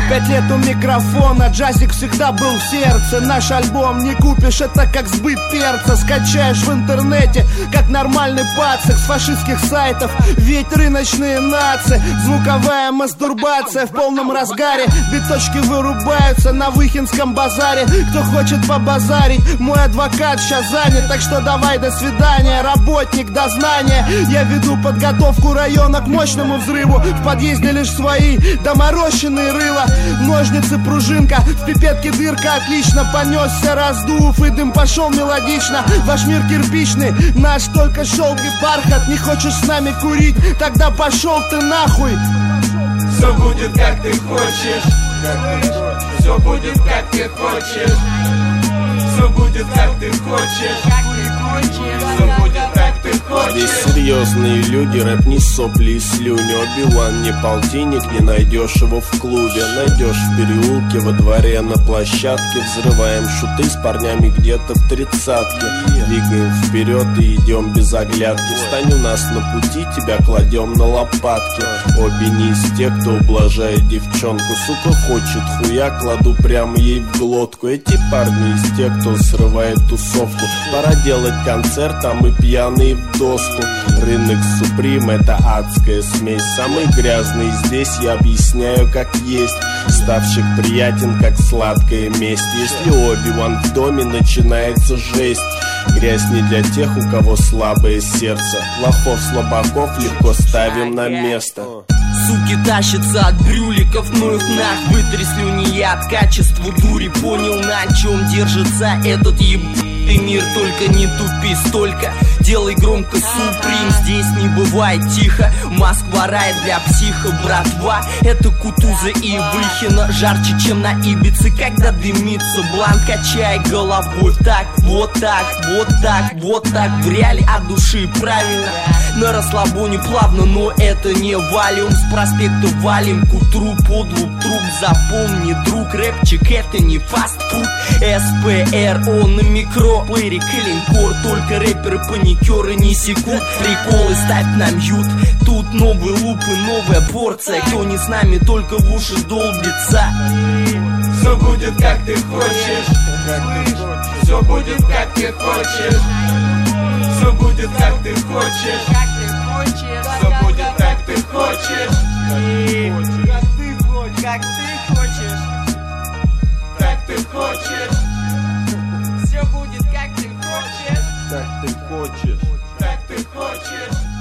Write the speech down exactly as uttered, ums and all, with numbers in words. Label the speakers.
Speaker 1: Пять лет у микрофона, джазик всегда был в сердце. Наш альбом не купишь, это как сбыт перца. Скачаешь в интернете, как нормальный пацик с фашистских сайтов. Ведь рыночные нации, звуковая мастурбация в полном разгаре. Биточки вырубаются на Выхинском базаре. Кто хочет побазарить, мой адвокат сейчас занят. Так что давай до свидания, работник дознания. Я веду подготовку района к мощному взрыву. В подъезде лишь свои доморощенные рыла. Ножницы, пружинка, в пипетке дырка. Отлично, понесся раздув, и дым пошел мелодично. Ваш мир кирпичный, наш только шелк и бархат. Не хочешь с нами курить, тогда пошел ты нахуй.
Speaker 2: Все будет как ты хочешь, все будет как ты хочешь, все будет как ты хочешь, все будет как ты хочешь.
Speaker 3: Здесь серьезные люди, рэп не сопли и слюни. Оби-Ван не полтинник, не найдешь его в клубе. Найдешь в переулке, во дворе, на площадке. Взрываем шуты с парнями где-то в тридцатке. Двигаем вперед и идем без оглядки. Стань у нас на пути, тебя кладем на лопатки. Оби не из тех, кто ублажает девчонку. Сука хочет хуя, кладу прямо ей в глотку. Эти парни из тех, кто срывает тусовку. Пора делать концерт, а мы пьяные в доску. Рынок Суприм — это адская смесь. Самый грязный здесь, я объясняю как есть. Ставщик приятен, как сладкая месть. Если Оби-Ван в доме, начинается жесть. Грязь не для тех, у кого слабое сердце. Лохов, слабаков легко ставим на место.
Speaker 4: Суки тащатся от брюликов, ну их нах. Вытри слюни от качеству дури. Понял, на чем держится этот ебаный мир. Только не тупи столько, делай громко Суприм. Здесь не бывает тихо, Москва рай для психа, братва. Это Кутуза и Выхино, жарче, чем на Ибице, когда дымится бланк. Качай головой, так, вот так, вот так, вот так. В реале от души, правильно. На расслабоне плавно, но это не валиум. С проспекта валим к утру под луп труп. Запомни, друг, рэпчик это не фастфуд. СПР, он на микро, плеерик и линкор. Только рэперы, паникеры не секут. Приколы ставь на мьют. Тут новые лупы, новая порция. Кто не с нами, только в уши долбится.
Speaker 2: Все будет как ты хочешь, все будет как ты хочешь, все будет как ты хочешь, все будет как ты хочешь,
Speaker 4: Как ты хочешь,
Speaker 2: как ты хочешь,
Speaker 4: все будет как ты хочешь.
Speaker 3: Так ты хочешь.
Speaker 2: как ты хочешь.